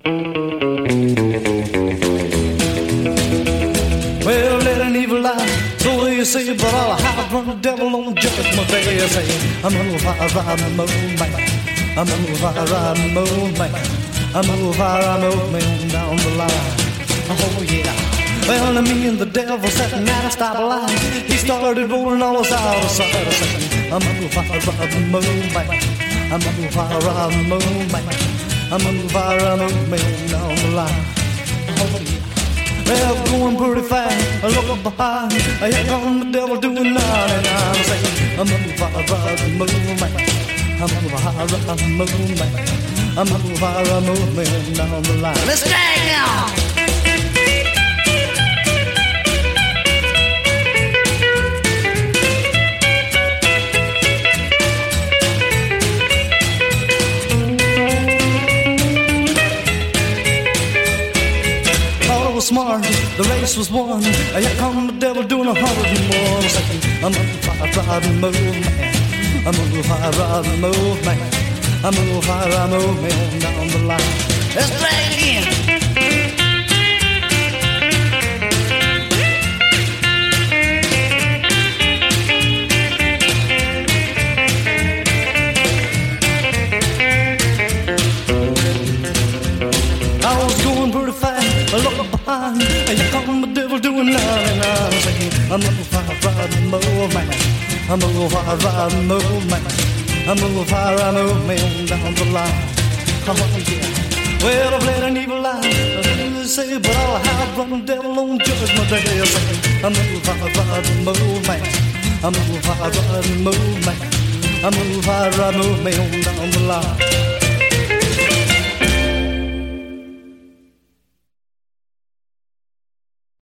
Well, let an evil eye, so they say, but I'll hide from the devil on Judgment Day. I say, I'm a fire riding moonman. I'm a fire riding moonman. I'm a fire moving down the line. Oh yeah. Well, me and the devil sitting at a stoplight. He started rolling all us out of sight. I say, I'm a fire riding moonman. I'm a fire riding moonman. I'm a fire moving down the line. Oh yeah. Well, going pretty fast, I look behind. Here come the devil doing 99. I'm saying, I'm a fire riding moonman. I'm a fire riding moonman. I'm a fire moving down the line. Let's drag now. Smart, the race was won. Here come the devil doing 100 more. I'm a fire riding movement. I'm a fire riding movement. I'm a fire moving down the line. Let's play it again. I was going pretty fast, I look behind. Here come the devil doing 99. Saying, I'm a fire riding movement. I'm a fire riding movement. I'm a fire moving down the line. Oh yeah. Well, I've let an evil eye, they say, but I'll hide from the devil on Judgment Day. I say, I'm a fire riding movement. I'm a fire riding movement. I'm a fire moving down the line.